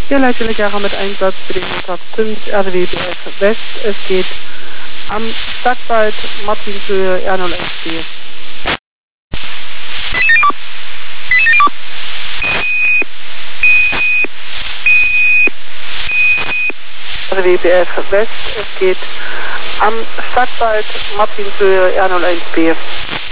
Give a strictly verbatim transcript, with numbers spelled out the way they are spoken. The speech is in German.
Hier Leitwilliger mit Einsatz für den Montag fünf R W B F West. Es geht am Stadtwald Martinshöhe R null eins B. R W B F West. Es geht am Stadtwald Martinshöhe R null eins B.